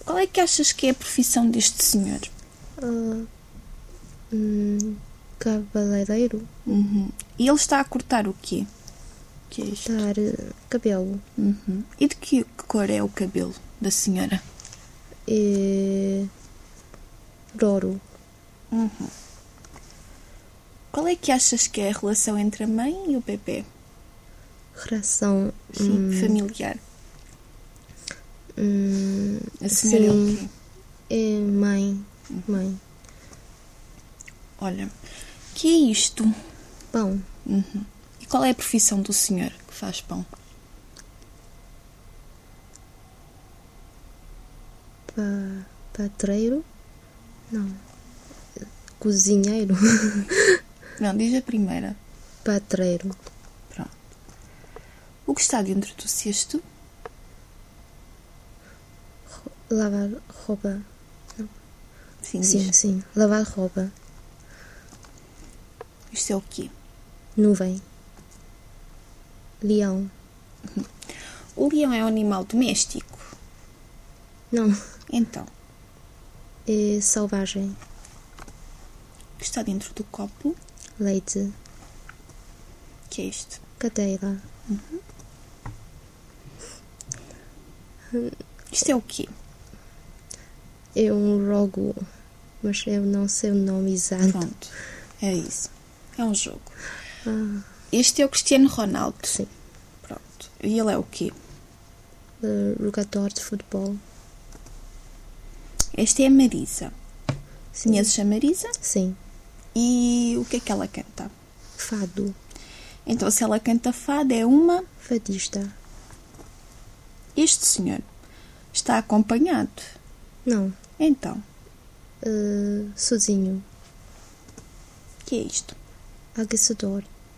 Qual é que achas que é a profissão deste senhor? Cabeleireiro. E ele está a cortar o quê? O que é isto? Cortar cabelo. E de que cor é o cabelo da senhora? É ouro. Qual é que achas que é a relação entre a mãe e o bebê? Relação Familiar. A senhora é o quê? É mãe. Mãe. Olha, que é isto? Pão. E qual é a profissão do senhor que faz pão? Patreiro? Não. Cozinheiro. Não, diz a primeira. Patreiro. Pronto. O que está dentro do cesto? Lavar roupa. Sim, Sim, diz. sim. Lavar roupa. Isto é o quê? Nuvem. Leão. O leão é um animal doméstico? Não. Então, É selvagem. o que está dentro do copo? Leite. Que é isto? Cadeira. Isto é o quê? É um jogo, mas eu não sei o nome exato. Pronto, é isso. É um jogo. Este é o Cristiano Ronaldo. Sim. Pronto. E ele é o quê? Jogador de futebol. Esta é a Marisa. Sim. Conheces a Marisa? Sim. E o que é que ela canta? Fado. Então, se ela canta fado, é uma... Fadista. Este senhor está acompanhado. Não. Então, Sozinho. o que é isto? Aquecedor.